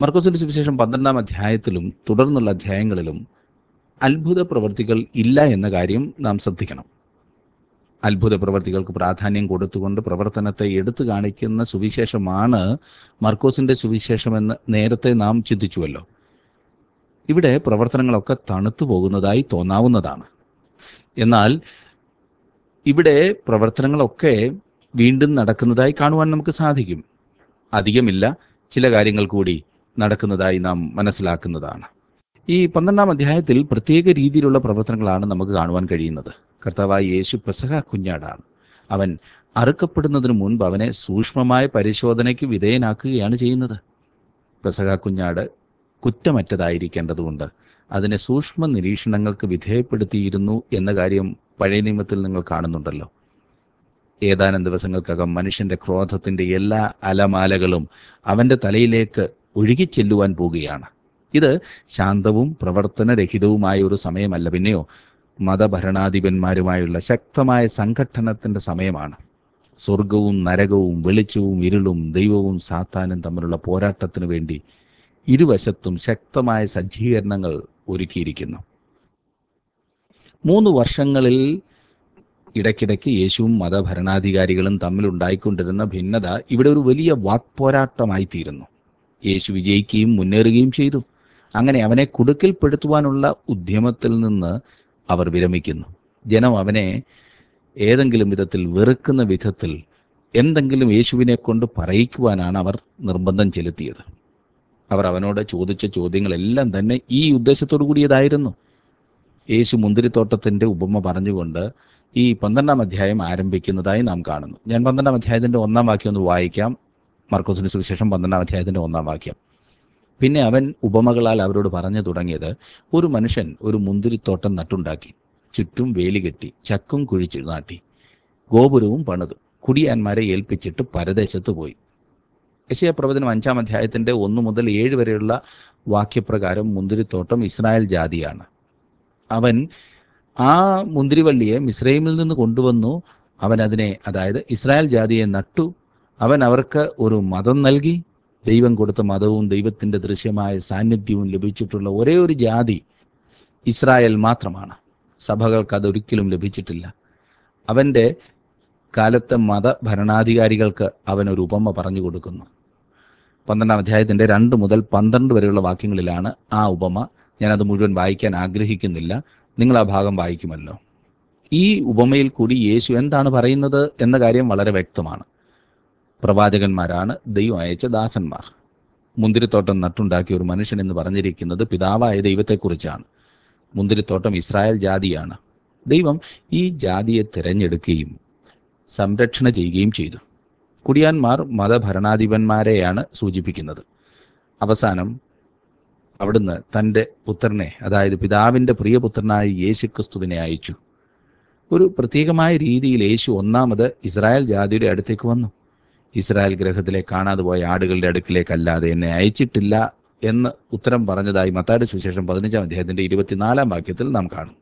മർക്കോസിന്റെ സുവിശേഷം 12-ാം അധ്യായത്തിലും തുടർന്നുള്ള അധ്യായങ്ങളിലും അത്ഭുത പ്രവൃത്തികൾ ഇല്ല എന്ന കാര്യം നാം ശ്രദ്ധിക്കണം. അത്ഭുത പ്രവൃത്തികൾക്ക് പ്രാധാന്യം കൊടുത്തുകൊണ്ട് പ്രവർത്തനത്തെ എടുത്തു കാണിക്കുന്ന സുവിശേഷമാണ് മർക്കോസിന്റെ സുവിശേഷമെന്ന് നേരത്തെ നാം ചിന്തിച്ചുവല്ലോ. ഇവിടെ പ്രവർത്തനങ്ങളൊക്കെ തണുത്തു പോകുന്നതായി തോന്നാവുന്നതാണ്. എന്നാൽ ഇവിടെ പ്രവർത്തനങ്ങളൊക്കെ വീണ്ടും നടക്കുന്നതായി കാണുവാൻ നമുക്ക് സാധിക്കും. അധികമില്ല, ചില കാര്യങ്ങൾ കൂടി നടക്കുന്നതായി നാം മനസ്സിലാക്കുന്നതാണ്. ഈ 12-ാം അധ്യായത്തിൽ പ്രത്യേക രീതിയിലുള്ള പ്രവർത്തനങ്ങളാണ് നമുക്ക് കാണുവാൻ കഴിയുന്നത്. കർത്താവായ യേശു പെസഹ കുഞ്ഞാടാണ്. അവൻ അറുക്കപ്പെടുന്നതിന് മുൻപ് അവനെ സൂക്ഷ്മമായ പരിശോധനയ്ക്ക് വിധേയനാക്കുകയാണ് ചെയ്യുന്നത്. പെസഹ കുഞ്ഞാട് കുറ്റമറ്റതായിരിക്കേണ്ടതുകൊണ്ട് അതിനെ സൂക്ഷ്മ നിരീക്ഷണങ്ങൾക്ക് വിധേയപ്പെടുത്തിയിരുന്നു എന്ന കാര്യം പഴയ നിയമത്തിൽ നിങ്ങൾ കാണുന്നുണ്ടല്ലോ. ഏതാനും ദിവസങ്ങൾക്കകം മനുഷ്യന്റെ ക്രോധത്തിന്റെ എല്ലാ അലമാലകളും അവന്റെ തലയിലേക്ക് ഒഴുകിച്ചെല്ലുവാൻ പോകുകയാണ്. ഇത് ശാന്തവും പ്രവർത്തനരഹിതവുമായ ഒരു സമയമല്ല, പിന്നെയോ മതഭരണാധിപന്മാരുമായുള്ള ശക്തമായ സംഘട്ടനത്തിന്റെ സമയമാണ്. സ്വർഗവും നരകവും, വെളിച്ചവും ഇരുളും, ദൈവവും സാത്താനും തമ്മിലുള്ള പോരാട്ടത്തിനു വേണ്ടി ഇരുവശത്തും ശക്തമായ സജ്ജീകരണങ്ങൾ ഒരുക്കിയിരിക്കുന്നു. 3 വർഷങ്ങളിൽ ഇടയ്ക്കിടയ്ക്ക് യേശുവും മതഭരണാധികാരികളും തമ്മിലുണ്ടായിക്കൊണ്ടിരുന്ന ഭിന്നത ഇവിടെ ഒരു വലിയ വാക്പോരാട്ടമായി തീരുന്നു. യേശു വിജയിക്കുകയും മുന്നേറുകയും ചെയ്തു. അങ്ങനെ അവനെ കുടുക്കിൽപ്പെടുത്തുവാനുള്ള ഉദ്യമത്തിൽ നിന്ന് അവർ വിരമിക്കുന്നു. ജനം അവനെ ഏതെങ്കിലും വിധത്തിൽ വെറുക്കുന്ന വിധത്തിൽ എന്തെങ്കിലും യേശുവിനെ കൊണ്ട് പറയിക്കുവാനാണ് അവർ നിർബന്ധം ചെലുത്തിയത്. അവർ അവനോട് ചോദിച്ച ചോദ്യങ്ങളെല്ലാം തന്നെ ഈ ഉദ്ദേശത്തോടു കൂടിയതായിരുന്നു. യേശു മുന്തിരിത്തോട്ടത്തിൻ്റെ ഉപമ പറഞ്ഞുകൊണ്ട് ഈ 12-ാം അധ്യായം ആരംഭിക്കുന്നതായി നാം കാണുന്നു. ഞാൻ 12-ാം അധ്യായത്തിൻ്റെ 1-ാം വാക്യം ഒന്ന് വായിക്കാം. മർക്കോസിന്റെ സുവിശേഷം 12-ാം അധ്യായത്തിൻ്റെ 1-ാം വാക്യം. പിന്നെ അവൻ ഉപമകളാൽ അവരോട് പറഞ്ഞു തുടങ്ങിയത്, ഒരു മനുഷ്യൻ ഒരു മുന്തിരിത്തോട്ടം നട്ടുണ്ടാക്കി, ചുറ്റും വേലി കെട്ടി, ചക്കും കുഴിച്ചു നാട്ടി, ഗോപുരവും പണിതു, കുടിയാന്മാരെ ഏൽപ്പിച്ചിട്ട് പരദേശത്ത് പോയി. യെശയ്യാ പ്രവചനം 5-ാം അധ്യായത്തിൻ്റെ 1 മുതൽ 7 വരെയുള്ള വാക്യപ്രകാരം മുന്തിരിത്തോട്ടം ഇസ്രായേൽ ജാതിയാണ്. അവൻ ആ മുന്തിരിവള്ളിയെ മിസ്രൈമിൽ നിന്ന് കൊണ്ടുവന്നു. അവൻ അതിനെ, അതായത് ഇസ്രായേൽ ജാതിയെ നട്ടു. അവൻ അവർക്ക് ഒരു മതം നൽകി. ദൈവം കൊടുത്ത മതവും ദൈവത്തിൻ്റെ ദൃശ്യമായ സാന്നിധ്യവും ലഭിച്ചിട്ടുള്ള ഒരേ ഒരു ജാതി ഇസ്രായേൽ മാത്രമാണ്. സഭകൾക്ക് അതൊരിക്കലും ലഭിച്ചിട്ടില്ല. അവൻ്റെ കാലത്തെ മതഭരണാധികാരികൾക്ക് അവനൊരു ഉപമ പറഞ്ഞു കൊടുക്കുന്നു. 12-ാം അധ്യായത്തിൻ്റെ 2 മുതൽ 12 വരെയുള്ള വാക്യങ്ങളിലാണ് ആ ഉപമ. ഞാനത് മുഴുവൻ വായിക്കാൻ ആഗ്രഹിക്കുന്നില്ല, നിങ്ങൾ ആ ഭാഗം വായിക്കുമല്ലോ. ഈ ഉപമയിൽ കൂടി യേശു എന്താണ് പറയുന്നത് എന്ന കാര്യം വളരെ വ്യക്തമാണ്. പ്രവാചകന്മാരാണ് ദൈവം അയച്ച ദാസന്മാർ. മുന്തിരിത്തോട്ടം നട്ടുണ്ടാക്കിയ ഒരു മനുഷ്യൻ എന്ന് പറഞ്ഞിരിക്കുന്നത് പിതാവായ ദൈവത്തെക്കുറിച്ചാണ്. മുന്തിരിത്തോട്ടം ഇസ്രായേൽ ജാതിയാണ്. ദൈവം ഈ ജാതിയെ തിരഞ്ഞെടുക്കുകയും സംരക്ഷണ ചെയ്യുകയും ചെയ്തു. കുടിയാന്മാർ മതഭരണാധിപന്മാരെയാണ് സൂചിപ്പിക്കുന്നത്. അവസാനം അവിടുന്ന് തൻ്റെ പുത്രനെ, അതായത് പിതാവിൻ്റെ പ്രിയപുത്രനായ യേശുക്രിസ്തുവിനെ അയച്ചു. ഒരു പ്രത്യേകമായ രീതിയിൽ യേശു ഒന്നാമത് ഇസ്രായേൽ ജാതിയുടെ അടുത്തേക്ക് വന്നു. ഇസ്രായേൽ ഗൃഹത്തിലെ കാണാതെ പോയ ആടുകളുടെ അടുക്കിലേക്കല്ലാതെ എന്നെ അയച്ചിട്ടില്ല എന്ന് ഉത്തരം പറഞ്ഞതായി മത്തായിയുടെ സുവിശേഷം 15-ാം അധ്യായത്തിൻ്റെ 24-ാം വാക്യത്തിൽ നാം കാണും.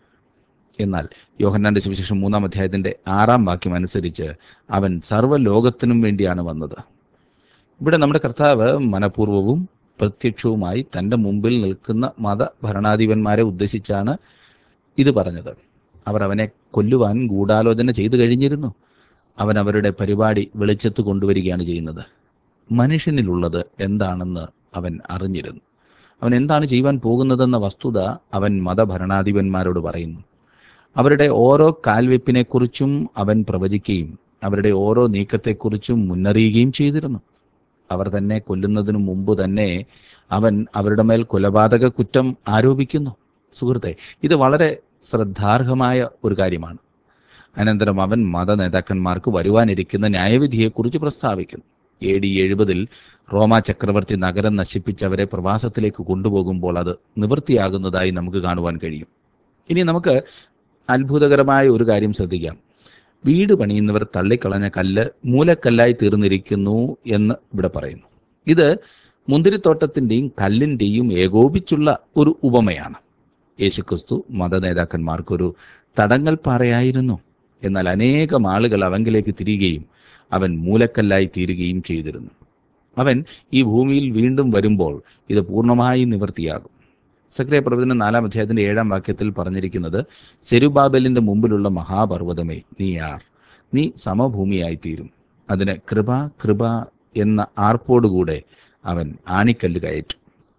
എന്നാൽ യോഹന്നാന്റെ സുവിശേഷം 3-ാം അധ്യായത്തിൻ്റെ 6-ാം വാക്യം അനുസരിച്ച് അവൻ സർവ്വലോകത്തിനും വേണ്ടിയാണ് വന്നത്. ഇവിടെ നമ്മുടെ കർത്താവ് മനഃപൂർവ്വവും പ്രത്യക്ഷവുമായി തൻ്റെ മുമ്പിൽ നിൽക്കുന്ന മതഭരണാധിപന്മാരെ ഉദ്ദേശിച്ചാണ് ഇത് പറഞ്ഞത്. അവർ അവനെ കൊല്ലുവാൻ ഗൂഢാലോചന ചെയ്തു കഴിഞ്ഞിരുന്നു. അവൻ അവരുടെ പരിപാടി വെളിച്ചത്ത് കൊണ്ടുവരികയാണ് ചെയ്യുന്നത്. മനുഷ്യനിലുള്ളത് എന്താണെന്ന് അവൻ അറിഞ്ഞിരുന്നു. അവൻ എന്താണ് ചെയ്യുവാൻ പോകുന്നതെന്ന വസ്തുത അവൻ മതഭരണാധിപന്മാരോട് പറയുന്നു. അവരുടെ ഓരോ കാൽവെപ്പിനെക്കുറിച്ചും അവൻ പ്രവചിക്കുകയും അവരുടെ ഓരോ നീക്കത്തെക്കുറിച്ചും മുന്നറിയുകയും ചെയ്തിരുന്നു. അവർ തന്നെ കൊല്ലുന്നതിനു മുമ്പ് തന്നെ അവൻ അവരുടെ മേൽ കൊലപാതക കുറ്റം ആരോപിക്കുന്നു. സുഹൃത്തെ, ഇത് വളരെ ശ്രദ്ധാർഹമായ ഒരു കാര്യമാണ്. അനന്തരം അവൻ മത നേതാക്കന്മാർക്ക് വരുവാനിരിക്കുന്ന ന്യായവിധിയെക്കുറിച്ച് പ്രസ്താവിക്കുന്നു. AD 70 റോമാ ചക്രവർത്തി നഗരം നശിപ്പിച്ചവരെ പ്രവാസത്തിലേക്ക് കൊണ്ടുപോകുമ്പോൾ അത് നിവൃത്തിയാകുന്നതായി നമുക്ക് കാണുവാൻ കഴിയും. ഇനി നമുക്ക് അത്ഭുതകരമായ ഒരു കാര്യം ശ്രദ്ധിക്കാം. വീട് പണിയുന്നവർ തള്ളിക്കളഞ്ഞ കല്ല് മൂലക്കല്ലായി തീർന്നിരിക്കുന്നു എന്ന് ഇവിടെ പറയുന്നു. ഇത് മുന്തിരിത്തോട്ടത്തിൻ്റെയും കല്ലിൻ്റെയും ഏകോപിച്ചുള്ള ഒരു ഉപമയാണ്. യേശുക്രിസ്തു മത നേതാക്കന്മാർക്കൊരു തടങ്ങൽ പാറയായിരുന്നു. എന്നാൽ അനേകം ആളുകൾ അവങ്കിലേക്ക് തിരികുകയും അവൻ മൂലക്കല്ലായി തീരുകയും ചെയ്തിരുന്നു. അവൻ ഈ ഭൂമിയിൽ വീണ്ടും വരുമ്പോൾ ഇത് പൂർണ്ണമായി നിവൃത്തിയാകും. സക്രിയ പ്രവചനം 4-ാം അധ്യായത്തിന്റെ 7-ാം വാക്യത്തിൽ പറഞ്ഞിരിക്കുന്നത്, സെരുബാബേലിന്റെ മുമ്പിലുള്ള മഹാപർവ്വതമേ നീ ആർ, നീ സമഭൂമിയായിത്തീരും. അതിന് കൃപ കൃപ എന്ന ആർപ്പോടുകൂടെ അവൻ ആണിക്കല്ല് കയറ്റും.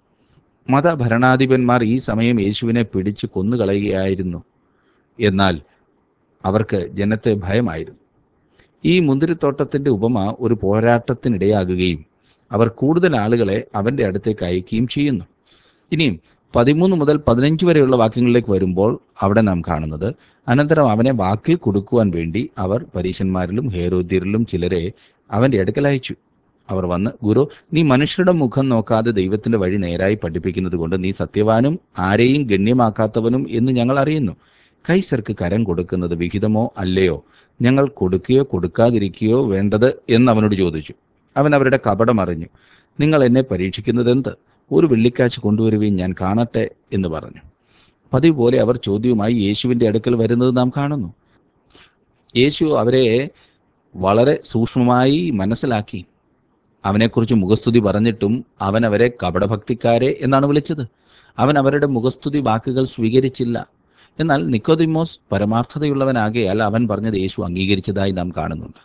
മതഭരണാധിപന്മാർ ഈ സമയം യേശുവിനെ പിടിച്ച് കൊന്നുകളയുകയായിരുന്നു. എന്നാൽ അവർക്ക് ജനത്തെ ഭയമായിരുന്നു. ഈ മുന്തിരിത്തോട്ടത്തിന്റെ ഉപമ ഒരു പോരാട്ടത്തിനിടയാകുകയും അവർ കൂടുതൽ ആളുകളെ അവന്റെ അടുത്തേക്ക് അയക്കുകയും ചെയ്യുന്നു. ഇനിയും 13 മുതൽ 15 വരെയുള്ള വാക്യങ്ങളിലേക്ക് വരുമ്പോൾ അവിടെ നാം കാണുന്നത്, അനന്തരം അവനെ വാക്കിൽ കൊടുക്കുവാൻ വേണ്ടി അവർ പരീശന്മാരിലും ഹേരോദ്യരിലും ചിലരെ അവന്റെ അടുക്കൽ അയച്ചു. അവർ വന്ന്, ഗുരു, നീ മനുഷ്യരുടെ മുഖം നോക്കാതെ ദൈവത്തിന്റെ വഴി നേരായി പഠിപ്പിക്കുന്നത് കൊണ്ട് നീ സത്യവാനും ആരെയും ഗണ്യമാക്കാത്തവനും എന്ന് ഞങ്ങൾ അറിയുന്നു. കൈസർക്ക് കരം കൊടുക്കുന്നത് വിഹിതമോ അല്ലയോ? ഞങ്ങൾ കൊടുക്കുകയോ കൊടുക്കാതിരിക്കുകയോ വേണ്ടത് എന്ന് അവനോട് ചോദിച്ചു. അവൻ അവരുടെ കപടം അറിഞ്ഞു. നിങ്ങൾ എന്നെ പരീക്ഷിക്കുന്നത് എന്ത്? ഒരു വെള്ളിക്കാശ് കൊണ്ടുവരുകയും ഞാൻ കാണട്ടെ എന്ന് പറഞ്ഞു. പതിവ് പോലെ അവർ ചോദ്യവുമായി യേശുവിൻ്റെ അടുക്കൽ വരുന്നത് നാം കാണുന്നു. യേശു അവരെ വളരെ സൂക്ഷ്മമായി മനസ്സിലാക്കി. അവനെക്കുറിച്ച് മുഖസ്തുതി പറഞ്ഞിട്ടും അവൻ അവരെ കപടഭക്തിക്കാരെ എന്നാണ് വിളിച്ചത്. അവൻ അവരുടെ മുഖസ്തുതി വാക്കുകൾ സ്വീകരിച്ചില്ല. എന്നാൽ നിക്കോദിമോസ് പരമാർത്ഥതയുള്ളവനാകയാൽ അവൻ പറഞ്ഞത് യേശു അംഗീകരിച്ചതായി നാം കാണുന്നുണ്ട്.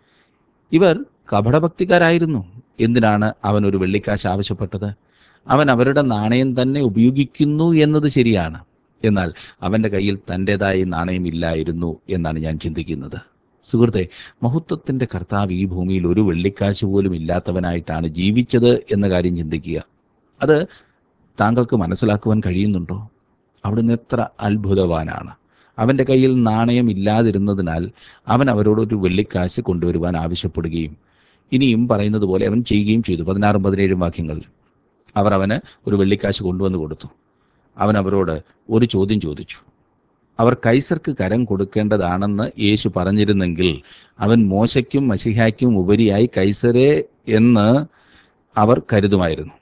ഇവർ കപടഭക്തിക്കാരായിരുന്നു. എന്തിനാണ് അവൻ ഒരു വെള്ളിക്കാശ് ആവശ്യപ്പെട്ടത്? അവൻ അവരുടെ നാണയം തന്നെ ഉപയോഗിക്കുന്നു എന്നത് ശരിയാണ്. എന്നാൽ അവൻ്റെ കയ്യിൽ തൻ്റെതായ നാണയമില്ലായിരുന്നു എന്നാണ് ഞാൻ ചിന്തിക്കുന്നത്. സുഹൃത്തെ, മഹത്വത്തിൻ്റെ കർത്താവ് ഈ ഭൂമിയിൽ ഒരു വെള്ളിക്കാശ് പോലും ഇല്ലാത്തവനായിട്ടാണ് ജീവിച്ചത് എന്ന കാര്യം ചിന്തിക്കുക. അത് താങ്കൾക്ക് മനസ്സിലാക്കുവാൻ കഴിയുന്നുണ്ടോ? അവിടുന്ന് എത്ര അത്ഭുതവാനാണ്. അവൻ്റെ കയ്യിൽ നാണയം ഇല്ലാതിരുന്നതിനാൽ അവൻ അവരോടൊരു വെള്ളിക്കാശ് കൊണ്ടുവരുവാൻ ആവശ്യപ്പെടുകയും ഇനിയും പറയുന്നത് പോലെ അവൻ ചെയ്യുകയും ചെയ്തു. 16-17 വാക്യങ്ങളിൽ അവർ അവന് ഒരു വെള്ളിക്കാശ് കൊണ്ടുവന്ന് കൊടുത്തു. അവൻ അവരോട് ഒരു ചോദ്യം ചോദിച്ചു. അവർ കൈസർക്ക് കരം കൊടുക്കേണ്ടതാണെന്ന് യേശു പറഞ്ഞിരുന്നെങ്കിൽ അവൻ മോശയ്ക്കും മശിഹായ്ക്കും ഉപരിയായി കൈസരെ എന്ന് അവർ കരുതുമായിരുന്നു.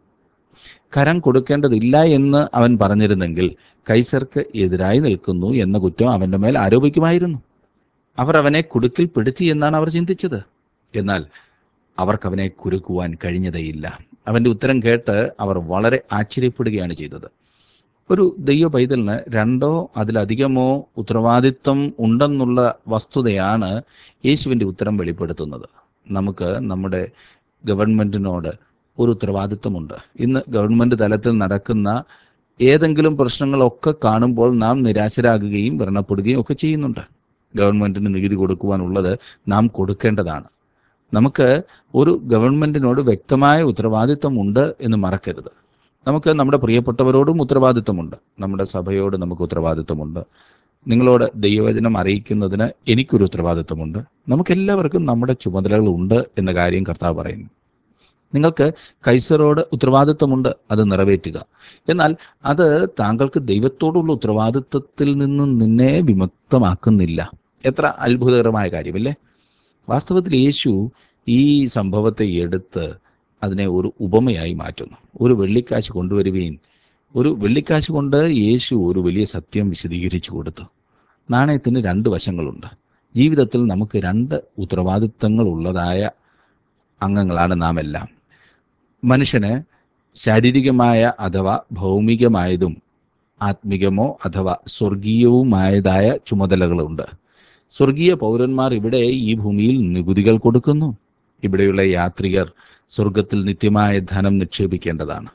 കരം കൊടുക്കേണ്ടതില്ല എന്ന് അവൻ പറഞ്ഞിരുന്നെങ്കിൽ കൈസർക്ക് എതിരായി നിൽക്കുന്നു എന്ന കുറ്റം അവൻ്റെ മേൽ ആരോപിക്കുമായിരുന്നു. അവർ അവനെ കുടുക്കിൽ പെടുത്തി എന്നാണ് അവർ ചിന്തിച്ചത്. എന്നാൽ അവർക്കവനെ കുരുക്കുവാൻ കഴിഞ്ഞതേയില്ല. അവൻ്റെ ഉത്തരം കേട്ട് അവർ വളരെ ആശ്ചര്യപ്പെടുകയാണ് ചെയ്തത്. ഒരു ദൈവ പൈതലിന് 2 അതിലധികമോ ഉത്തരവാദിത്വം ഉണ്ടെന്നുള്ള വസ്തുതയാണ് യേശുവിൻ്റെ ഉത്തരം വെളിപ്പെടുത്തുന്നത്. നമുക്ക് നമ്മുടെ ഗവൺമെൻറ്റിനോട് ഒരു ഉത്തരവാദിത്വമുണ്ട്. ഇന്ന് ഗവൺമെൻറ് തലത്തിൽ നടക്കുന്ന ഏതെങ്കിലും പ്രശ്നങ്ങളൊക്കെ കാണുമ്പോൾ നാം നിരാശരാകുകയും വ്രണപ്പെടുകയും ഒക്കെ ചെയ്യുന്നുണ്ട്. ഗവൺമെൻറ്റിന് നികുതി കൊടുക്കുവാനുള്ളത് നാം കൊടുക്കേണ്ടതാണ്. നമുക്ക് ഒരു ഗവൺമെൻറ്റിനോട് വ്യക്തമായ ഉത്തരവാദിത്വമുണ്ട് എന്ന് മറക്കരുത്. നമുക്ക് നമ്മുടെ പ്രിയപ്പെട്ടവരോടും ഉത്തരവാദിത്വമുണ്ട്. നമ്മുടെ സഭയോട് നമുക്ക് ഉത്തരവാദിത്വമുണ്ട്. നിങ്ങളോട് ദൈവവചനം അറിയിക്കുന്നതിന് എനിക്കൊരു ഉത്തരവാദിത്വമുണ്ട്. നമുക്കെല്ലാവർക്കും നമ്മുടെ ചുമതലകളുണ്ട് എന്ന കാര്യം കർത്താവ് പറയുന്നു. നിങ്ങൾക്ക് കൈസറോട് ഉത്തരവാദിത്വമുണ്ട്, അത് നിറവേറ്റുക. എന്നാൽ അത് താങ്കൾക്ക് ദൈവത്തോടുള്ള ഉത്തരവാദിത്വത്തിൽ നിന്ന് നിന്നെ വിമുക്തമാക്കുന്നില്ല. എത്ര അത്ഭുതകരമായ കാര്യമല്ലേ? വാസ്തവത്തിൽ യേശു ഈ സംഭവത്തെ എടുത്ത് അതിനെ ഒരു ഉപമയായി മാറ്റുന്നു. ഒരു വെള്ളിക്കാശ് കൊണ്ടുവരുകയും ഒരു വെള്ളിക്കാശ് കൊണ്ട് യേശു ഒരു വലിയ സത്യം വിശദീകരിച്ചു കൊടുത്തു. നാണയത്തിന് 2 വശങ്ങളുണ്ട്. ജീവിതത്തിൽ നമുക്ക് 2 ഉത്തരവാദിത്തങ്ങൾ ഉള്ളതായ അംഗങ്ങളാണ് നാം എല്ലാം. മനുഷ്യന് ശാരീരികമായ അഥവാ ഭൗമികമായതും ആത്മികമോ അഥവാ സ്വർഗീയവുമായതായ ചുമതലകളുണ്ട്. സ്വർഗീയ പൗരന്മാർ ഇവിടെ ഈ ഭൂമിയിൽ നികുതികൾ കൊടുക്കുന്നു. ഇവിടെയുള്ള യാത്രികർ സ്വർഗത്തിൽ നിത്യമായ ധനം നിക്ഷേപിക്കേണ്ടതാണ്.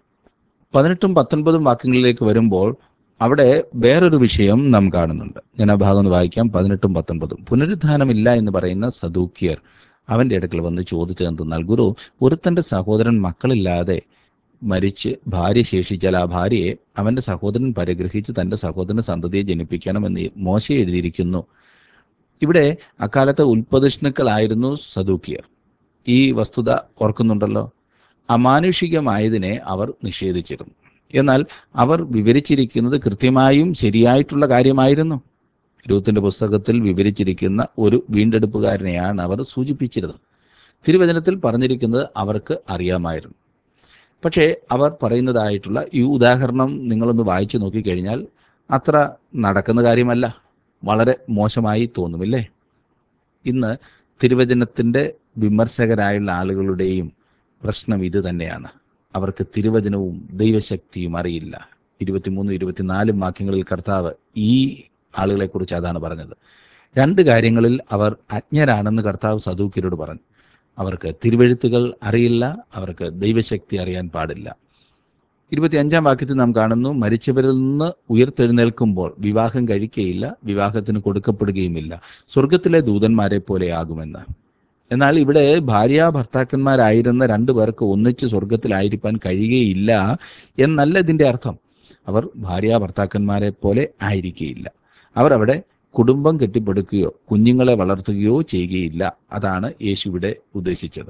18-19 വാക്യങ്ങളിലേക്ക് വരുമ്പോൾ അവിടെ വേറൊരു വിഷയം നാം കാണുന്നുണ്ട്. ഞാൻ ആ ഭാഗം ഒന്ന് വായിക്കാം. 18-19. പുനരുത്ഥാനമില്ല എന്ന് പറയുന്ന സദൂക്യർ അവൻ്റെ അടുക്കൽ വന്ന് ചോദിച്ചതെന്തെന്നാൽ, ഗുരു, ഒരുത്തൻ്റെ സഹോദരൻ മക്കളില്ലാതെ മരിച്ച് ഭാര്യ ശേഷിച്ചാൽ ആ ഭാര്യയെ അവൻ്റെ സഹോദരൻ പരിഗ്രഹിച്ച് തൻ്റെ സഹോദരന് സന്തതിയെ ജനിപ്പിക്കണമെന്ന് മോശെ എഴുതിയിരിക്കുന്നു. ഇവിടെ അക്കാലത്തെ ഉൽപ്പതിഷ്ണുക്കളായിരുന്നു സദൂക്യർ. ഈ വസ്തുത ഓർക്കുന്നുണ്ടല്ലോ. അമാനുഷികമായതിനെ അവർ നിഷേധിച്ചിരുന്നു. എന്നാൽ അവർ വിവരിച്ചിരിക്കുന്നത് കൃത്യമായും ശരിയായിട്ടുള്ള കാര്യമായിരുന്നു. രൂത്തിന്റെ പുസ്തകത്തിൽ വിവരിച്ചിരിക്കുന്ന ഒരു വീണ്ടെടുപ്പുകാരനെയാണ് അവർ സൂചിപ്പിച്ചിരുന്നത്. തിരുവചനത്തിൽ പറഞ്ഞിരിക്കുന്നത് അവർക്ക് അറിയാമായിരുന്നു. പക്ഷേ അവർ പറയുന്നതായിട്ടുള്ള ഈ ഉദാഹരണം നിങ്ങളൊന്ന് വായിച്ചു നോക്കിക്കഴിഞ്ഞാൽ അത്ര നടക്കുന്ന കാര്യമല്ല. വളരെ മോശമായി തോന്നുമില്ലേ? ഇന്ന് തിരുവചനത്തിൻ്റെ വിമർശകരായുള്ള ആളുകളുടെയും പ്രശ്നം ഇത് തന്നെയാണ്. അവർക്ക് തിരുവചനവും ദൈവശക്തിയും അറിയില്ല. 23-24 വാക്യങ്ങളിൽ കർത്താവ് ഈ ആളുകളെക്കുറിച്ച് അതാണ് പറഞ്ഞത്. രണ്ട് കാര്യങ്ങളിൽ അവർ അജ്ഞരാണെന്ന് കർത്താവ് സദൂക്യരോട് പറഞ്ഞു. അവർക്ക് തിരുവെഴുത്തുകൾ അറിയില്ല, അവർക്ക് ദൈവശക്തി അറിയാൻ പാടില്ല. 25 വാക്യത്തിൽ നാം കാണുന്നു, മരിച്ചവരിൽ നിന്ന് ഉയർത്തെഴുന്നേൽക്കുമ്പോൾ വിവാഹം കഴിക്കുകയില്ല, വിവാഹത്തിന് കൊടുക്കപ്പെടുകയുമില്ല, സ്വർഗത്തിലെ ദൂതന്മാരെ പോലെ ആകുമെന്ന്. എന്നാൽ ഇവിടെ ഭാര്യ ഭർത്താക്കന്മാരായിരുന്ന രണ്ടു പേർക്ക് ഒന്നിച്ച് സ്വർഗത്തിലായിരിക്കാൻ കഴിയുകയില്ല എന്നല്ല ഇതിൻ്റെ അർത്ഥം. അവർ ഭാര്യ ഭർത്താക്കന്മാരെ പോലെ ആയിരിക്കുകയില്ല. അവർ അവിടെ കുടുംബം കെട്ടിപ്പടുക്കുകയോ കുഞ്ഞുങ്ങളെ വളർത്തുകയോ ചെയ്യുകയില്ല. അതാണ് യേശു ഇവിടെ ഉദ്ദേശിച്ചത്.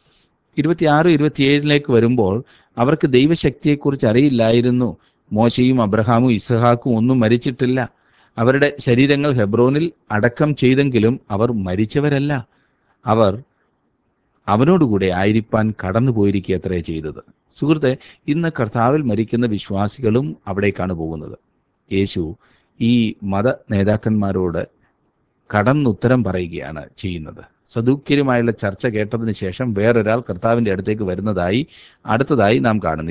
26-27 വരുമ്പോൾ അവർക്ക് ദൈവശക്തിയെക്കുറിച്ച് അറിയില്ലായിരുന്നു. മോശയും അബ്രഹാമും ഇസ്ഹാക്കും ഒന്നും മരിച്ചിട്ടില്ല. അവരുടെ ശരീരങ്ങൾ ഹെബ്രോനിൽ അടക്കം ചെയ്തെങ്കിലും അവർ മരിച്ചവരല്ല. അവർ അവനോടുകൂടെ ആയിരിക്കാൻ കടന്നുപോയിരിക്കുക അത്രേ ചെയ്തത്. സുഹൃത്തെ, ഇന്ന് കർത്താവിൽ മരിക്കുന്ന വിശ്വാസികളും അവിടേക്കാണ് പോകുന്നത്. യേശു ഈ മത നേതാക്കന്മാരോട് കടന്നുത്തരം പറയുകയാണ് ചെയ്യുന്നത്. സദൂക്യരുമായുള്ള ചർച്ച കേട്ടതിന് ശേഷം വേറൊരാൾ കർത്താവിൻ്റെ അടുത്തേക്ക് വരുന്നതായി അടുത്തതായി നാം കാണുന്നു.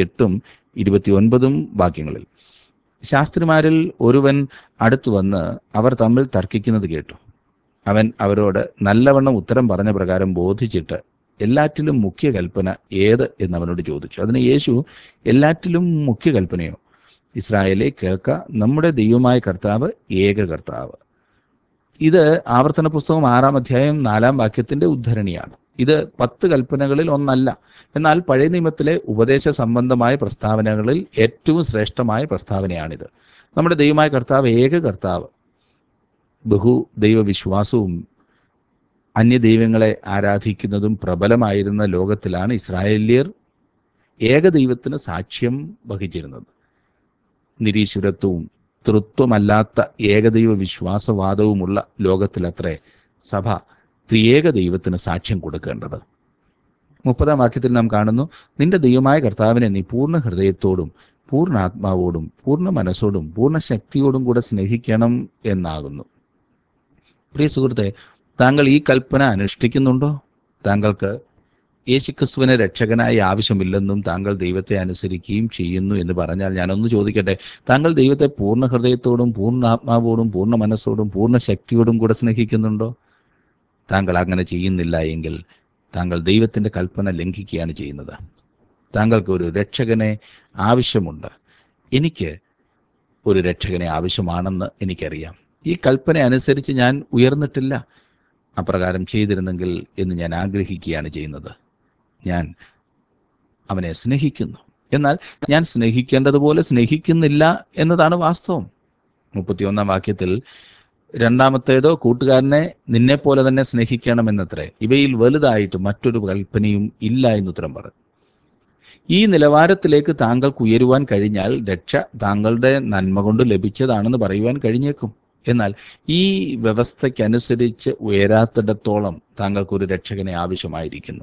28-29 വാക്യങ്ങളിൽ ശാസ്ത്രിമാരിൽ ഒരുവൻ അടുത്തു വന്ന് അവർ തമ്മിൽ തർക്കിക്കുന്നത് കേട്ടു. അവൻ അവരോട് നല്ലവണ്ണം ഉത്തരം പറഞ്ഞ പ്രകാരം ബോധിച്ചിട്ട് എല്ലാറ്റിലും മുഖ്യ കൽപ്പന ഏത് എന്നവനോട് ചോദിച്ചു. അതിന് യേശു, എല്ലാറ്റിലും മുഖ്യ കൽപ്പനയോ? ഇസ്രായേലെ കേൾക്ക, നമ്മുടെ ദൈവമായ കർത്താവ് ഏക കർത്താവ്. ഇത് ആവർത്തന പുസ്തകം 6-4 വാക്യത്തിന്റെ ഉദ്ധരണിയാണ്. ഇത് 10 കൽപ്പനകളിൽ ഒന്നല്ല. എന്നാൽ പഴയ നിയമത്തിലെ ഉപദേശ സംബന്ധമായ പ്രസ്താവനകളിൽ ഏറ്റവും ശ്രേഷ്ഠമായ പ്രസ്താവനയാണിത്. നമ്മുടെ ദൈവമായ കർത്താവ് ഏക കർത്താവ്. ബഹു ദൈവവിശ്വാസവും അന്യദൈവങ്ങളെ ആരാധിക്കുന്നതും പ്രബലമായിരുന്ന ലോകത്തിലാണ് ഇസ്രായേല്യർ ഏകദൈവത്തിന് സാക്ഷ്യം വഹിച്ചിരുന്നത്. നിരീശ്വരത്വവും തൃത്വമല്ലാത്ത ഏകദൈവ വിശ്വാസവാദവുമുള്ള ലോകത്തിലത്രേ സഭ ത്രിയേക ദൈവത്തിന് സാക്ഷ്യം കൊടുക്കേണ്ടത്. 30 വാക്യത്തിൽ നാം കാണുന്നു, നിന്റെ ദൈവമായ കർത്താവിനെ നീ പൂർണ്ണ ഹൃദയത്തോടും പൂർണ്ണ ആത്മാവോടും പൂർണ്ണ മനസ്സോടും പൂർണ്ണ ശക്തിയോടും കൂടെ സ്നേഹിക്കണം എന്നാകുന്നു. പ്രിയ സുഹൃത്തെ, താങ്കൾ ഈ കൽപ്പന അനുഷ്ഠിക്കുന്നുണ്ടോ? താങ്കൾക്ക് യേശുക്രിസ്തുവിനെ രക്ഷകനായി ആവശ്യമില്ലെന്നും താങ്കൾ ദൈവത്തെ അനുസരിക്കുകയും ചെയ്യുന്നു എന്ന് പറഞ്ഞാൽ ഞാനൊന്ന് ചോദിക്കട്ടെ, താങ്കൾ ദൈവത്തെ പൂർണ്ണ ഹൃദയത്തോടും പൂർണ്ണ ആത്മാവോടും പൂർണ്ണ മനസ്സോടും പൂർണ്ണ ശക്തിയോടും കൂടെ സ്നേഹിക്കുന്നുണ്ടോ? താങ്കൾ അങ്ങനെ ചെയ്യുന്നില്ല എങ്കിൽ താങ്കൾ ദൈവത്തിൻ്റെ കൽപ്പന ലംഘിക്കുകയാണ് ചെയ്യുന്നത്. താങ്കൾക്ക് ഒരു രക്ഷകനെ ആവശ്യമുണ്ട്. എനിക്ക് ഒരു രക്ഷകനെ ആവശ്യമാണെന്ന് എനിക്കറിയാം. ഈ കൽപ്പന അനുസരിച്ച് ഞാൻ ഉയർന്നിട്ടില്ല. അപ്രകാരം ചെയ്തിരുന്നെങ്കിൽ എന്ന് ഞാൻ ആഗ്രഹിക്കുകയാണ് ചെയ്യുന്നത്. ഞാൻ അവനെ സ്നേഹിക്കുന്നു, എന്നാൽ ഞാൻ സ്നേഹിക്കേണ്ടതുപോലെ സ്നേഹിക്കുന്നില്ല എന്നതാണ് വാസ്തവം. 31 വാക്യത്തിൽ രണ്ടാമത്തേതോ കൂട്ടുകാരനെ നിന്നെപ്പോലെ തന്നെ സ്നേഹിക്കണമെന്നത്രേ. ഇവയിൽ വലുതായിട്ട് മറ്റൊരു കൽപ്പനയും ഇല്ല എന്നുത്തരം പറഞ്ഞു. ഈ നിലവാരത്തിലേക്ക് താങ്കൾക്ക് ഉയരുവാൻ കഴിഞ്ഞാൽ രക്ഷ താങ്കളുടെ നന്മ കൊണ്ട് ലഭിച്ചതാണെന്ന് പറയുവാൻ കഴിഞ്ഞേക്കും. എന്നാൽ ഈ വ്യവസ്ഥയ്ക്കനുസരിച്ച് ഉയരാത്തിടത്തോളം താങ്കൾക്കൊരു രക്ഷകനെ ആവശ്യമായിരിക്കുന്നു.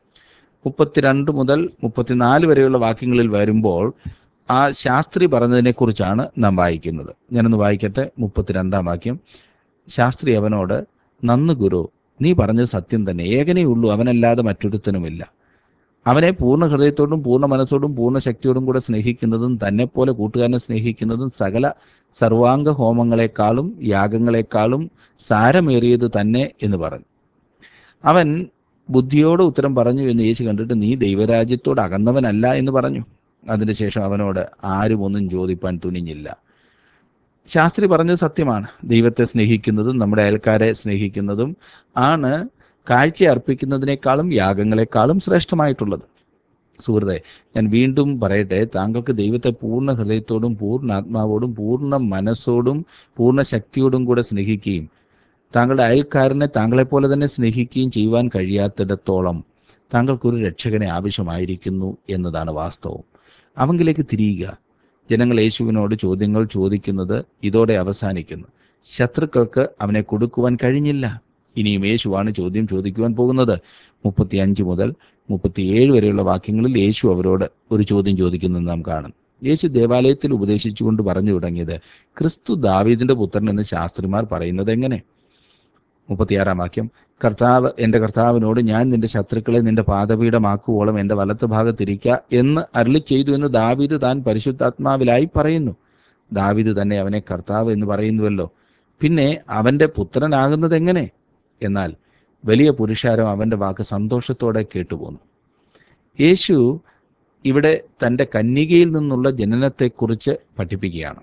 32 മുതൽ 34 വരെയുള്ള വാക്യങ്ങളിൽ വരുമ്പോൾ ആ ശാസ്ത്രി പറഞ്ഞതിനെക്കുറിച്ചാണ് നാം വായിക്കുന്നത്. ഞാനൊന്ന് വായിക്കട്ടെ. 32 വാക്യം. ശാസ്ത്രി അവനോട്, നന്ന് ഗുരു, നീ പറഞ്ഞത് സത്യം തന്നെ. ഏകനേ ഉള്ളൂ, അവനല്ലാതെ മറ്റൊരുത്തനുമില്ല. അവനെ പൂർണ്ണ ഹൃദയത്തോടും പൂർണ്ണ മനസ്സോടും പൂർണ്ണ ശക്തിയോടും കൂടെ സ്നേഹിക്കുന്നതും തന്നെപ്പോലെ കൂട്ടുകാരനെ സ്നേഹിക്കുന്നതും സകല സർവാംഗ ഹോമങ്ങളെക്കാളും യാഗങ്ങളെക്കാളും സാരമേറിയത് തന്നെ എന്ന് പറഞ്ഞു. അവൻ ബുദ്ധിയോട് ഉത്തരം പറഞ്ഞു എന്ന് യേശു കണ്ടിട്ട്, നീ ദൈവരാജ്യത്തോട് അകന്നവനല്ല എന്ന് പറഞ്ഞു. അതിനുശേഷം അവനോട് ആരും ഒന്നും ചോദിപ്പാൻ തുനിഞ്ഞില്ല. ശാസ്ത്രി പറഞ്ഞത് സത്യമാണ്. ദൈവത്തെ സ്നേഹിക്കുന്നതും നമ്മുടെ അയൽക്കാരെ സ്നേഹിക്കുന്നതും ആണ് കാഴ്ച അർപ്പിക്കുന്നതിനേക്കാളും യാഗങ്ങളെക്കാളും ശ്രേഷ്ഠമായിട്ടുള്ളത്. സുഹൃത്തെ, ഞാൻ വീണ്ടും പറയട്ടെ, താങ്കൾക്ക് ദൈവത്തെ പൂർണ്ണ ഹൃദയത്തോടും പൂർണ്ണ ആത്മാവോടും പൂർണ്ണ മനസ്സോടും പൂർണ്ണ ശക്തിയോടും കൂടെ സ്നേഹിക്കുകയും താങ്കളുടെ അയൽക്കാരനെ താങ്കളെപ്പോലെ തന്നെ സ്നേഹിക്കുകയും ചെയ്യുവാൻ കഴിയാത്തിടത്തോളം താങ്കൾക്കൊരു രക്ഷകനെ ആവശ്യമായിരിക്കുന്നു എന്നതാണ് വാസ്തവം. അവങ്കിലേക്ക് തിരിയുക. ജനങ്ങൾ യേശുവിനോട് ചോദ്യങ്ങൾ ചോദിക്കുന്നത് ഇതോടെ അവസാനിക്കുന്നു. ശത്രുക്കൾക്ക് അവനെ കൊടുക്കുവാൻ കഴിഞ്ഞില്ല. ഇനിയും യേശുവാണ് ചോദ്യം ചോദിക്കുവാൻ പോകുന്നത്. 35 മുതൽ 37 വരെയുള്ള വാക്യങ്ങളിൽ യേശു അവരോട് ഒരു ചോദ്യം ചോദിക്കുന്നത് നാം കാണും. യേശു ദേവാലയത്തിൽ ഉപദേശിച്ചുകൊണ്ട് പറഞ്ഞു തുടങ്ങിയത്, ക്രിസ്തു ദാവീദിന്റെ പുത്രൻ എന്ന് ശാസ്ത്രിമാർ പറയുന്നത് എങ്ങനെ? 36 വാക്യം, എൻ്റെ കർത്താവിനോട്, ഞാൻ നിന്റെ ശത്രുക്കളെ നിന്റെ പാദപീഠമാക്കുവോളം എൻ്റെ വലത്ത് ഭാഗത്തിരിക്ക എന്ന് അരുളി ചെയ്തു എന്ന് ദാവീദ് താൻ പരിശുദ്ധാത്മാവിലായി പറയുന്നു. ദാവീദ് തന്നെ അവനെ കർത്താവ് എന്ന് പറയുന്നുവല്ലോ. പിന്നെ അവൻ്റെ പുത്രനാകുന്നത് എങ്ങനെ? എന്നാൽ വലിയ പുരുഷാരം അവൻ്റെ വാക്ക് സന്തോഷത്തോടെ കേട്ടുപോന്നു. യേശു ഇവിടെ തൻ്റെ കന്യകയിൽ നിന്നുള്ള ജനനത്തെക്കുറിച്ച് പഠിപ്പിക്കുകയാണ്.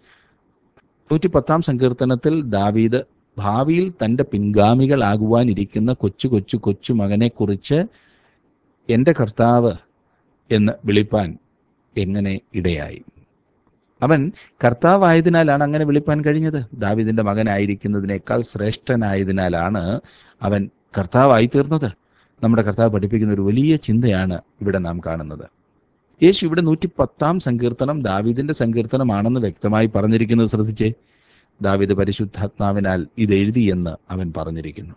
110 സങ്കീർത്തനത്തിൽ ദാവീദ് ഭാവിയിൽ തൻ്റെ പിൻഗാമികളാകുവാനിരിക്കുന്ന കൊച്ചു മകനെക്കുറിച്ച് എൻ്റെ കർത്താവ് എന്ന് വിളിപ്പാൻ എങ്ങനെ ഇടയായി? അവൻ കർത്താവായതിനാലാണ് അങ്ങനെ വിളിപ്പാൻ കഴിഞ്ഞത്. ദാവീദിൻ്റെ മകനായിരിക്കുന്നതിനേക്കാൾ ശ്രേഷ്ഠനായതിനാലാണ് അവൻ കർത്താവായി തീർന്നത്. നമ്മുടെ കർത്താവ് പഠിപ്പിക്കുന്ന ഒരു വലിയ ചിന്തയാണ് ഇവിടെ നാം കാണുന്നത്. യേശു ഇവിടെ 110 സങ്കീർത്തനം ദാവീദിൻ്റെ സങ്കീർത്തനമാണെന്ന് വ്യക്തമായി പറഞ്ഞിരിക്കുന്നത് ശ്രദ്ധിച്ചേ. ദാവീദ് പരിശുദ്ധാത്മാവിനാൽ ഇത് എഴുതിയെന്ന് അവൻ പറഞ്ഞിരിക്കുന്നു.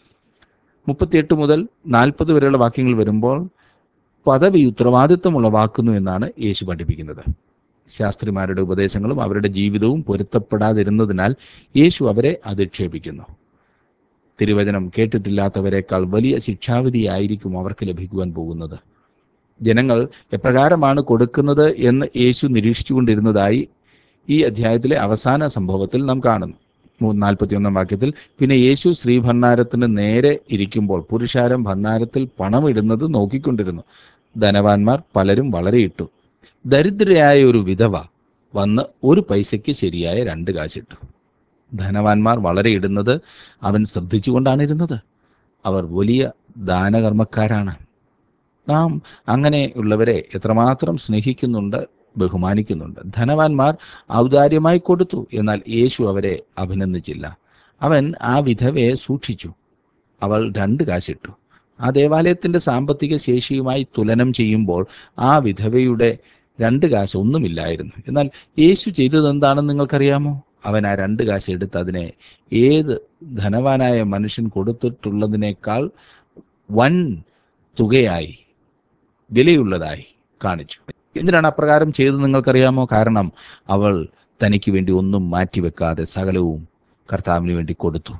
38 മുതൽ 40 വരെയുള്ള വാക്യങ്ങൾ വരുമ്പോൾ പദവി ഉത്തരവാദിത്വം ഉളവാക്കുന്നു എന്നാണ് യേശു പഠിപ്പിക്കുന്നത്. ശാസ്ത്രിമാരുടെ ഉപദേശങ്ങളും അവരുടെ ജീവിതവും പൊരുത്തപ്പെടാതിരുന്നതിനാൽ യേശു അവരെ അധിക്ഷേപിക്കുന്നു. തിരുവചനം കേട്ടിട്ടില്ലാത്തവരെക്കാൾ വലിയ ശിക്ഷാവിധിയായിരിക്കും അവർക്ക് ലഭിക്കുവാൻ പോകുന്നത്. ജനങ്ങൾ എപ്രകാരമാണ് കൊടുക്കുന്നത് എന്ന് യേശു നിരീക്ഷിച്ചുകൊണ്ടിരുന്നതായി ഈ അധ്യായത്തിലെ അവസാന സംഭവത്തിൽ നാം കാണുന്നു. 41 വാക്യത്തിൽ, പിന്നെ യേശു ശ്രീഭണ്ഡാരത്തിന് നേരെ ഇരിക്കുമ്പോൾ പുരുഷാരം ഭണ്ഡാരത്തിൽ പണമിടുന്നത് നോക്കിക്കൊണ്ടിരുന്നു. ധനവാന്മാർ പലരും വളരെ ഇട്ടു. ദരിദ്രയായ ഒരു വിധവ വന്ന് 1 പൈസയ്ക്ക് ശരിയായ 2 കാശിട്ടു. ധനവാന്മാർ വളരെ ഇടുന്നത് അവൻ ശ്രദ്ധിച്ചുകൊണ്ടാണ് ഇരുന്നത്. അവർ വലിയ ദാനകർമ്മക്കാരാണ്. നാം അങ്ങനെയുള്ളവരെ എത്രമാത്രം സ്നേഹിക്കുന്നുണ്ട്, ബഹുമാനിക്കുന്നുണ്ട്. ധനവാന്മാർ ഔദാര്യമായി കൊടുത്തു, എന്നാൽ യേശു അവരെ അഭിനന്ദിച്ചില്ല. അവൻ ആ വിധവയെ സൂക്ഷിച്ചു. അവൾ 2 കാശിട്ടു. ആ ദേവാലയത്തിൻ്റെ സാമ്പത്തിക ശേഷിയുമായി തുലനം ചെയ്യുമ്പോൾ ആ വിധവയുടെ 2 കാശ് ഒന്നുമില്ലായിരുന്നു. എന്നാൽ യേശു ചെയ്തത് എന്താണെന്ന് നിങ്ങൾക്കറിയാമോ? അവൻ ആ 2 കാശ് എടുത്ത് അതിനെ ഏത് ധനവാനായ മനുഷ്യൻ കൊടുത്തിട്ടുള്ളതിനേക്കാൾ വൻ തുകയായി, വിലയുള്ളതായി കാണിച്ചു. എന്തിനാണ് അപ്രകാരം ചെയ്തത് നിങ്ങൾക്കറിയാമോ? കാരണം അവൾ തനിക്ക് വേണ്ടി ഒന്നും മാറ്റിവെക്കാതെ സകലവും കർത്താവിന് വേണ്ടി കൊടുത്തു.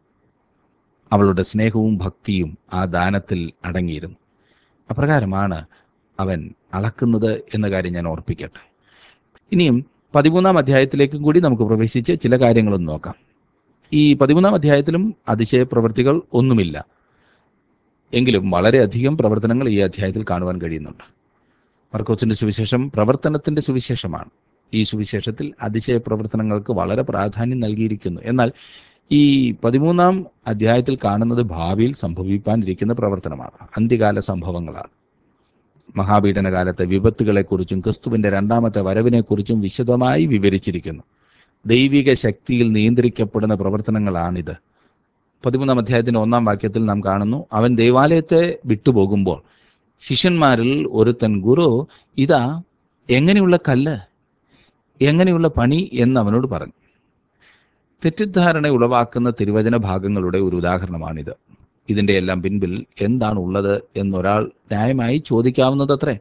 അവളുടെ സ്നേഹവും ഭക്തിയും ആ ദാനത്തിൽ അടങ്ങിയിരുന്നു. അപ്രകാരമാണ് അവൻ അളക്കുന്നത് എന്ന കാര്യം ഞാൻ ഓർപ്പിക്കട്ടെ. ഇനിയും 13-ാം അധ്യായത്തിലേക്കും കൂടി നമുക്ക് പ്രവേശിച്ച് ചില കാര്യങ്ങളൊന്ന് നോക്കാം. ഈ 13-ാം അധ്യായത്തിലും അതിശയ പ്രവൃത്തികൾ ഒന്നുമില്ല. എങ്കിലും വളരെയധികം പ്രവർത്തനങ്ങൾ ഈ അധ്യായത്തിൽ കാണുവാൻ കഴിയുന്നുണ്ട്. മർക്കോസിന്റെ സുവിശേഷം പ്രവർത്തനത്തിന്റെ സുവിശേഷമാണ്. ഈ സുവിശേഷത്തിൽ അതിശയ പ്രവർത്തനങ്ങൾക്ക് വളരെ പ്രാധാന്യം നൽകിയിരിക്കുന്നു. എന്നാൽ ഈ 13-ാം അധ്യായത്തിൽ കാണുന്നത് ഭാവിയിൽ സംഭവിക്കാനിരിക്കുന്ന പ്രവർത്തനമാണ്, അന്ത്യകാല സംഭവങ്ങളാണ്. മഹാപീഡനകാലത്തെ വിപത്തുകളെക്കുറിച്ചും ക്രിസ്തുവിൻ്റെ 2ാമത്തെ വരവിനെക്കുറിച്ചും വിശദമായി വിവരിച്ചിരിക്കുന്നു. ദൈവിക ശക്തിയിൽ നിയന്ത്രിക്കപ്പെടുന്ന പ്രവർത്തനങ്ങളാണിത്. 13-ാം അധ്യായത്തിൻ്റെ 1-ാം വാക്യത്തിൽ നാം കാണുന്നു, അവൻ ദേവാലയത്തെ വിട്ടുപോകുമ്പോൾ ശിഷ്യന്മാരിൽ ഒരുത്തൻ, ഗുരു, ഇതാ എങ്ങനെയുള്ള കല്ല്, എങ്ങനെയുള്ള പണി എന്ന് അവനോട് പറഞ്ഞു. തെറ്റിദ്ധാരണ ഉളവാക്കുന്ന തിരുവചന ഭാഗങ്ങളുടെ ഒരു ഉദാഹരണമാണിത്. ഇതിൻ്റെ എല്ലാം പിൻപിൽ എന്താണ് ഉള്ളത് എന്നൊരാൾ ന്യായമായി ചോദിക്കാവുന്നതത്രേ.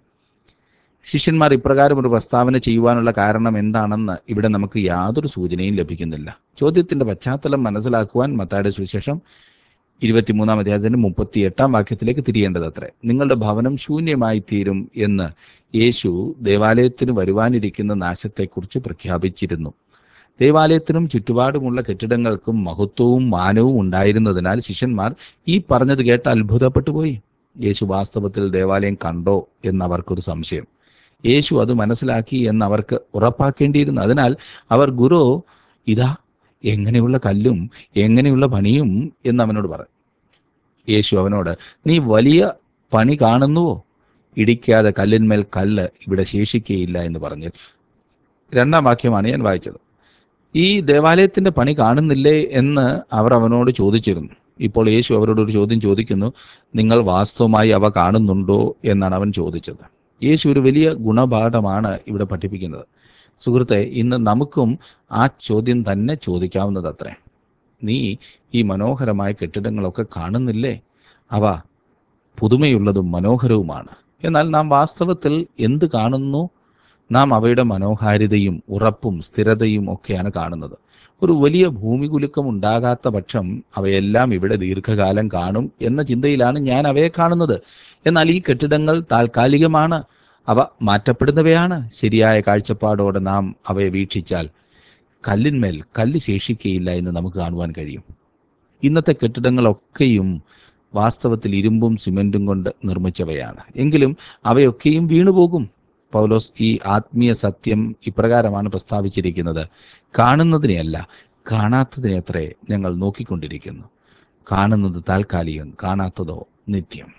ശിഷ്യന്മാർ ഇപ്രകാരം ഒരു പ്രസ്താവന ചെയ്യുവാനുള്ള കാരണം എന്താണെന്ന് ഇവിടെ നമുക്ക് യാതൊരു സൂചനയും ലഭിക്കുന്നില്ല. ചോദ്യത്തിൻ്റെ പശ്ചാത്തലം മനസ്സിലാക്കുവാൻ മത്തായിയുടെ സുവിശേഷം 23-ാം അധ്യായത്തിൻ്റെ 38-ാം വാക്യത്തിലേക്ക് തിരിയേണ്ടതത്രേ. നിങ്ങളുടെ ഭവനം ശൂന്യമായി തീരും എന്ന് യേശു ദേവാലയത്തിന് വരുവാനിരിക്കുന്ന നാശത്തെക്കുറിച്ച് പ്രഖ്യാപിച്ചിരുന്നു. ദേവാലയത്തിനും ചുറ്റുപാടുമുള്ള കെട്ടിടങ്ങൾക്കും മഹത്വവും മാനവും ഉണ്ടായിരുന്നതിനാൽ ശിഷ്യന്മാർ ഈ പറഞ്ഞത് കേട്ട് അത്ഭുതപ്പെട്ടു പോയി. യേശു വാസ്തവത്തിൽ ദേവാലയം കണ്ടോ എന്നവർക്കൊരു സംശയം. യേശു അത് മനസ്സിലാക്കി എന്നവർക്ക് ഉറപ്പാക്കേണ്ടിയിരുന്നു. അതിനാൽ അവർ, ഗുരു, ഇതാ എങ്ങനെയുള്ള കല്ലും എങ്ങനെയുള്ള പണിയും എന്ന് അവനോട് പറഞ്ഞു. യേശു അവനോട്, നീ വലിയ പണി കാണുന്നുവോ? ഇടിക്കാതെ കല്ലിന്മേൽ കല്ല് ഇവിടെ ശേഷിക്കുകയില്ല എന്ന് പറഞ്ഞു. 2-ാം വാക്യമാണ് ഞാൻ വായിച്ചത്. ഈ ദേവാലയത്തിൻ്റെ പണി കാണുന്നില്ലേ എന്ന് അവർ അവനോട് ചോദിച്ചിരുന്നു. ഇപ്പോൾ യേശു അവരോട് ഒരു ചോദ്യം ചോദിക്കുന്നു. നിങ്ങൾ വാസ്തവമായി അവ കാണുന്നുണ്ടോ എന്നാണ് അവൻ ചോദിച്ചത്. യേശു ഒരു വലിയ ഗുണപാഠമാണ് ഇവിടെ പഠിപ്പിക്കുന്നത്. സുഹൃത്തെ, ഇന്ന് നമുക്കും ആ ചോദ്യം തന്നെ ചോദിക്കാവുന്നതത്രേ. നീ ഈ മനോഹരമായ കെട്ടിടങ്ങളൊക്കെ കാണുന്നില്ലേ? അവ പുതുമയുള്ളതും മനോഹരവുമാണ്. എന്നാൽ നാം വാസ്തവത്തിൽ എന്ത് കാണുന്നു? നാം അവയുടെ മനോഹാരിതയും ഉറപ്പും സ്ഥിരതയും ഒക്കെയാണ് കാണുന്നത്. ഒരു വലിയ ഭൂമികുലുക്കം ഉണ്ടാകാത്ത പക്ഷം അവയെല്ലാം ഇവിടെ ദീർഘകാലം കാണും എന്ന ചിന്തയിലാണ് ഞാൻ അവയെ കാണുന്നത്. എന്നാൽ ഈ കെട്ടിടങ്ങൾ താൽക്കാലികമാണ്, അവ മാറ്റപ്പെടുന്നവയാണ്. ശരിയായ കാഴ്ചപ്പാടോടെ നാം അവയെ വീക്ഷിച്ചാൽ കല്ലിന്മേൽ കല്ല് ശേഷിക്കയില്ല എന്ന് നമുക്ക് കാണുവാൻ കഴിയും. ഇന്നത്തെ കെട്ടിടങ്ങളൊക്കെയും വാസ്തവത്തിൽ ഇരുമ്പും സിമന്റും കൊണ്ട് നിർമ്മിച്ചവയാണ്. എങ്കിലും അവയൊക്കെയും വീണുപോകും. പൗലോസ് ഈ ആത്മീയ സത്യം ഇപ്രകാരമാണ് പ്രസ്താവിച്ചിരിക്കുന്നത്: കാണുന്നതിനെയല്ല, കാണാത്തതിനെത്രേ ഞങ്ങൾ നോക്കിക്കൊണ്ടിരിക്കുന്നു. കാണുന്നത് താൽക്കാലികം, കാണാത്തതോ നിത്യം.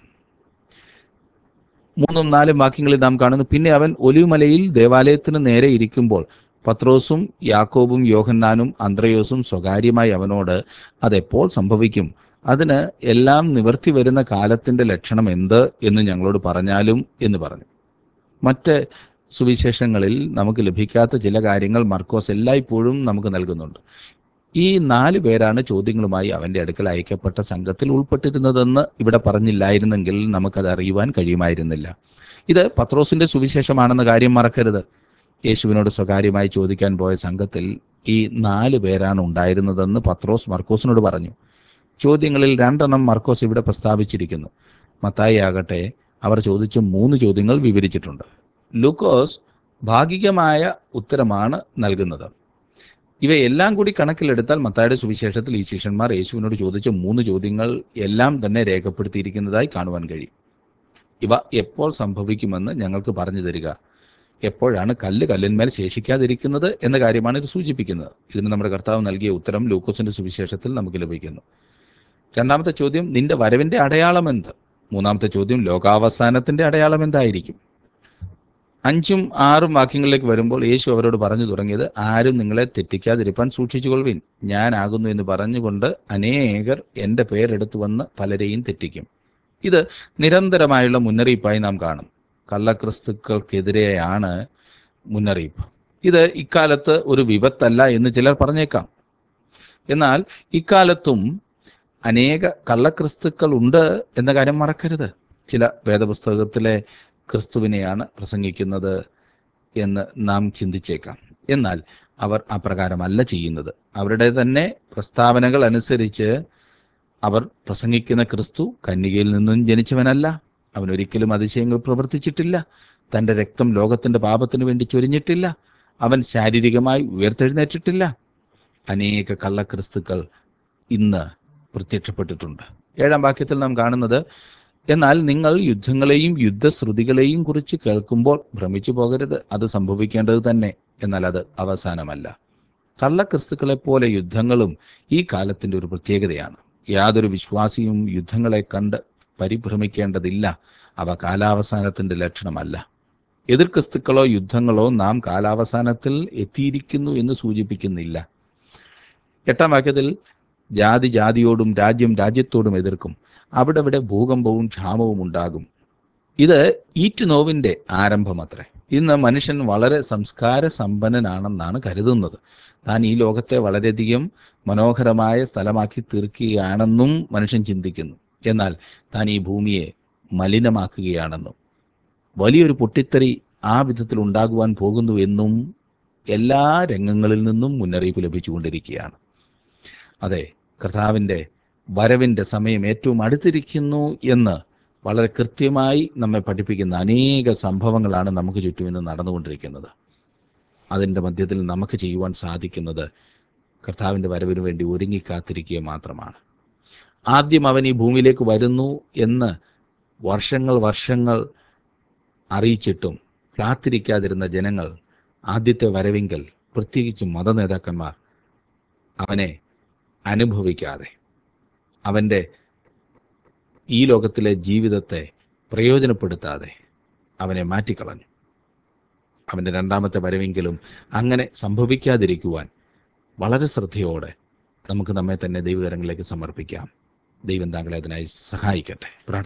3-4 വാക്യങ്ങളിൽ നാം കാണുന്നു, പിന്നെ അവൻ ഒലിവുമലയിൽ ദേവാലയത്തിന് നേരെ ഇരിക്കുമ്പോൾ പത്രോസും യാക്കോബും യോഹന്നാനും അന്ത്രയോസും സ്വകാര്യമായി അവനോട്, അതെപ്പോൾ സംഭവിക്കും? അതിന് എല്ലാം നിവർത്തി വരുന്ന കാലത്തിന്റെ ലക്ഷണം എന്ത് എന്ന് ഞങ്ങളോട് പറഞ്ഞാലും എന്ന് പറഞ്ഞു. മറ്റ് സുവിശേഷങ്ങളിൽ നമുക്ക് ലഭിക്കാത്ത ചില കാര്യങ്ങൾ മർക്കോസ് എല്ലായ്പ്പോഴും നമുക്ക് നൽകുന്നുണ്ട്. ഈ 4 പേരാണ് ചോദ്യങ്ങളുമായി അവന്റെ അടുക്കൽ അയക്കപ്പെട്ട സംഘത്തിൽ ഉൾപ്പെട്ടിരുന്നതെന്ന് ഇവിടെ പറഞ്ഞില്ലായിരുന്നെങ്കിൽ നമുക്കത് അറിയുവാൻ കഴിയുമായിരുന്നില്ല. ഇത് പത്രോസിന്റെ സുവിശേഷമാണെന്ന കാര്യം മറക്കരുത്. യേശുവിനോട് സ്വകാര്യമായി ചോദിക്കാൻ പോയ സംഘത്തിൽ ഈ 4 പേരാണ് ഉണ്ടായിരുന്നതെന്ന് പത്രോസ് മർക്കോസിനോട് പറഞ്ഞു. ചോദ്യങ്ങളിൽ 2 മർക്കോസ് ഇവിടെ പ്രസ്താവിച്ചിരിക്കുന്നു. മത്തായി ആകട്ടെ അവർ ചോദിച്ച 3 ചോദ്യങ്ങൾ വിവരിച്ചിട്ടുണ്ട്. ലൂക്കോസ് ഭാഗികമായ ഉത്തരമാണ് നൽകുന്നത്. ഇവയെല്ലാം കൂടി കണക്കിലെടുത്താൽ മത്തായിയുടെ സുവിശേഷത്തിൽ ഈ ശിഷ്യന്മാർ യേശുവിനോട് ചോദിച്ച 3 ചോദ്യങ്ങൾ എല്ലാം തന്നെ രേഖപ്പെടുത്തിയിരിക്കുന്നതായി കാണുവാൻ കഴിയും. ഇവ എപ്പോൾ സംഭവിക്കുമെന്ന് ഞങ്ങൾക്ക് പറഞ്ഞു തരിക. എപ്പോഴാണ് കല്ല് കല്ലിന്മേൽ ശേഷിക്കാതിരിക്കുന്നത് എന്ന കാര്യമാണ് ഇത് സൂചിപ്പിക്കുന്നത്. ഇതിന് നമ്മുടെ കർത്താവ് നൽകിയ ഉത്തരം ലൂക്കോസിന്റെ സുവിശേഷത്തിൽ നമുക്ക് ലഭിക്കുന്നു. 2-ാമത്തെ ചോദ്യം, നിന്റെ വരവിന്റെ അടയാളം എന്ത്? 3-ാമത്തെ ചോദ്യം, ലോകാവസാനത്തിന്റെ അടയാളം എന്തായിരിക്കും? 5-6 വാക്യങ്ങളിലേക്ക് വരുമ്പോൾ യേശു അവരോട് പറഞ്ഞു തുടങ്ങിയത്, ആരും നിങ്ങളെ തെറ്റിക്കാതിരിപ്പാൻ സൂക്ഷിച്ചുകൊള്ളുവിൻ. ഞാനാകുന്നു എന്ന് പറഞ്ഞുകൊണ്ട് അനേകർ എൻ്റെ പേരെടുത്തു വന്ന് പലരെയും തെറ്റിക്കും. ഇത് നിരന്തരമായുള്ള മുന്നറിയിപ്പായി നാം കാണും. കള്ളക്രിസ്തുക്കൾക്കെതിരെയാണ് മുന്നറിയിപ്പ്. ഇത് ഇക്കാലത്ത് ഒരു വിപത്തല്ല എന്ന് ചിലർ പറഞ്ഞേക്കാം. എന്നാൽ ഇക്കാലത്തും അനേക കള്ളക്രിസ്തുക്കൾ ഉണ്ട് എന്ന കാര്യം മറക്കരുത്. ചില വേദപുസ്തകത്തിലെ ക്രിസ്തുവിനെയാണ് പ്രസംഗിക്കുന്നത് എന്ന് നാം ചിന്തിച്ചേക്കാം. എന്നാൽ അവർ അപ്രകാരമല്ല ചെയ്യുന്നത്. അവരുടെ തന്നെ പ്രസ്താവനകൾ അനുസരിച്ച് അവർ പ്രസംഗിക്കുന്ന ക്രിസ്തു കന്യകയിൽ നിന്നും ജനിച്ചവനല്ല. അവൻ ഒരിക്കലും അതിശയങ്ങൾ പ്രവർത്തിച്ചിട്ടില്ല. തൻ്റെ രക്തം ലോകത്തിൻ്റെ പാപത്തിനു വേണ്ടി ചൊരിഞ്ഞിട്ടില്ല. അവൻ ശാരീരികമായി ഉയർത്തെഴുന്നേറ്റിട്ടില്ല. അനേക കള്ളക്രിസ്തുക്കൾ ഇന്ന് പ്രത്യക്ഷപ്പെട്ടിട്ടുണ്ട്. 7-ാം വാക്യത്തിൽ നാം കാണുന്നത്, എന്നാൽ നിങ്ങൾ യുദ്ധങ്ങളെയും യുദ്ധശ്രുതികളെയും കുറിച്ച് കേൾക്കുമ്പോൾ ഭ്രമിച്ചു പോകരുത്. അത് സംഭവിക്കേണ്ടത് തന്നെ, എന്നാൽ അത് അവസാനമല്ല. കള്ളക്രിസ്തുക്കളെപ്പോലെ യുദ്ധങ്ങളും ഈ കാലത്തിൻ്റെ ഒരു പ്രത്യേകതയാണ്. യാതൊരു വിശ്വാസിയും യുദ്ധങ്ങളെ കണ്ട് പരിഭ്രമിക്കേണ്ടതില്ല. അവ കാലാവസാനത്തിൻ്റെ ലക്ഷണമല്ല. എതിർ ക്രിസ്തുക്കളോ യുദ്ധങ്ങളോ നാം കാലാവസാനത്തിൽ എത്തിയിരിക്കുന്നു എന്ന് സൂചിപ്പിക്കുന്നില്ല. 8-ാം വാക്യത്തിൽ, ജാതി ജാതിയോടും രാജ്യം രാജ്യത്തോടും എതിർക്കും. അവിടെ ഭൂകമ്പവും ക്ഷാമവും ഉണ്ടാകും. ഇത് ഈറ്റുനോവിൻ്റെ ആരംഭമത്രേ. ഇന്ന് മനുഷ്യൻ വളരെ സംസ്കാര സമ്പന്നനാണെന്നാണ് കരുതുന്നത്. താൻ ഈ ലോകത്തെ വളരെയധികം മനോഹരമായ സ്ഥലമാക്കി തീർക്കുകയാണെന്നും മനുഷ്യൻ ചിന്തിക്കുന്നു. എന്നാൽ താൻ ഈ ഭൂമിയെ മലിനമാക്കുകയാണെന്നും വലിയൊരു പൊട്ടിത്തെറി ആ വിധത്തിൽ ഉണ്ടാകുവാൻ പോകുന്നു എന്നും എല്ലാ രംഗങ്ങളിൽ നിന്നും മുന്നറിയിപ്പ് ലഭിച്ചുകൊണ്ടിരിക്കുകയാണ്. അതെ, കർത്താവിൻ്റെ വരവിൻ്റെ സമയം ഏറ്റവും അടുത്തിരിക്കുന്നു എന്ന് വളരെ കൃത്യമായി നമ്മെ പഠിപ്പിക്കുന്ന അനേക സംഭവങ്ങളാണ് നമുക്ക് ചുറ്റും ഇന്ന് നടന്നുകൊണ്ടിരിക്കുന്നത്. അതിൻ്റെ മധ്യത്തിൽ നമുക്ക് ചെയ്യുവാൻ സാധിക്കുന്നത് കർത്താവിൻ്റെ വരവിന് വേണ്ടി ഒരുങ്ങിക്കാത്തിരിക്കുക മാത്രമാണ്. ആദ്യം അവൻ ഈ ഭൂമിയിലേക്ക് വരുന്നു എന്ന് വർഷങ്ങൾ അറിയിച്ചിട്ടും കാത്തിരിക്കാതിരുന്ന ജനങ്ങൾ ആദ്യത്തെ വരവിങ്കൽ, പ്രത്യേകിച്ച് മതനേതാക്കന്മാർ, അവനെ അനുഭവിക്കാതെ അവൻ്റെ ഈ ലോകത്തിലെ ജീവിതത്തെ പ്രയോജനപ്പെടുത്താതെ അവനെ മാറ്റിക്കളഞ്ഞു. അവൻ്റെ 2-ാമത്തെ വരവെങ്കിലും അങ്ങനെ സംഭവിക്കാതിരിക്കുവാൻ വളരെ ശ്രദ്ധയോടെ നമുക്ക് നമ്മെ തന്നെ ദൈവകരങ്ങളിലേക്ക് സമർപ്പിക്കാം. ദൈവം താങ്കളെ അതിനായി സഹായിക്കട്ടെ.